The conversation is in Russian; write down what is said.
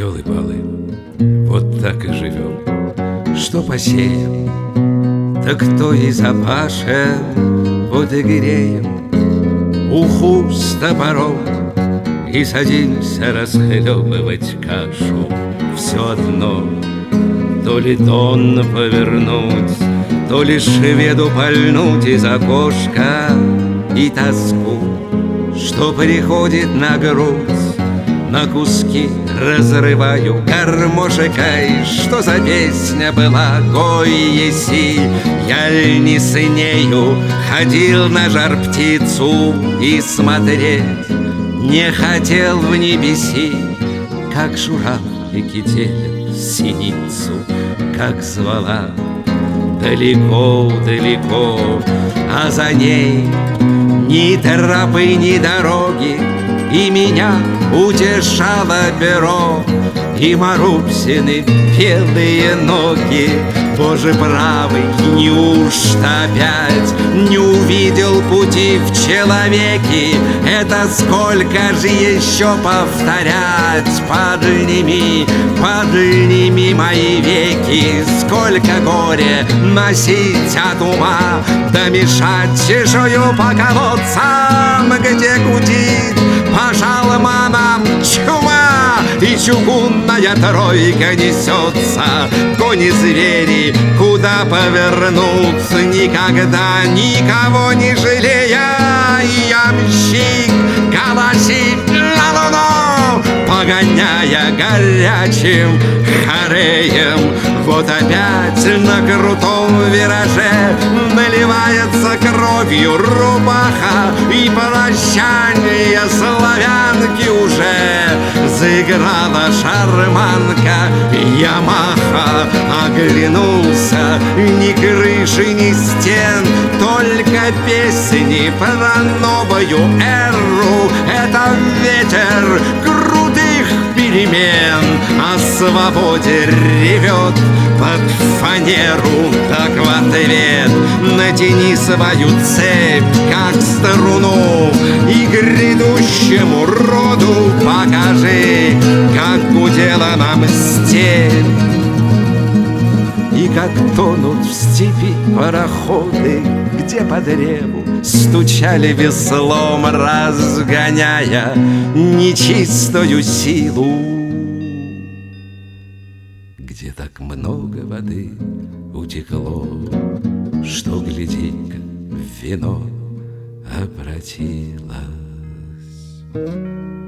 Ёлы-палы, вот так и живем. Что посеем, так то и запашем, вот и греем уху с топором и садимся расхлебывать кашу. Все одно, то ли тон повернуть, то ли шведу пальнуть из окошка, и тоску, что приходит на грудь, на куски разрываю гармошекой. Что за песня была, гой еси, я ль не с нею ходил на жар-птицу и смотреть не хотел в небеси, как журавлики делят синицу, как звала далеко-далеко, а за ней ни тропы, ни дороги, и меня утешало перо и Марупсины белые ноги. Боже правый, неужто опять не увидел пути в человеке? Это сколько же еще повторять? Подними, подними мои веки. Сколько горя носить от ума, да мешать чешую по колодцам, где гудит по шалманам чума, и чугунная тройка несется, кони звери, куда повернуться, никогда никого не жалея. И ямщик голосит на луну, погоняя горячим хореем. Вот опять на крутом вираже наливается кровью рубаха, и прощание славянки уже заиграла шарманка Ямаха. Оглянулся, ни крыши, ни стен, только песни про новую эру. Это ветер крутых перемен о свободе ревет под фанеру. Так в ответ натяни свою цепь, как струну, и грядущему роду покажи, как гудела нам степь, и как тонут в степи пароходы, где по древу стучали веслом, разгоняя нечистую силу, где так много воды утекло, что, гляди-ка, в вино обратилось.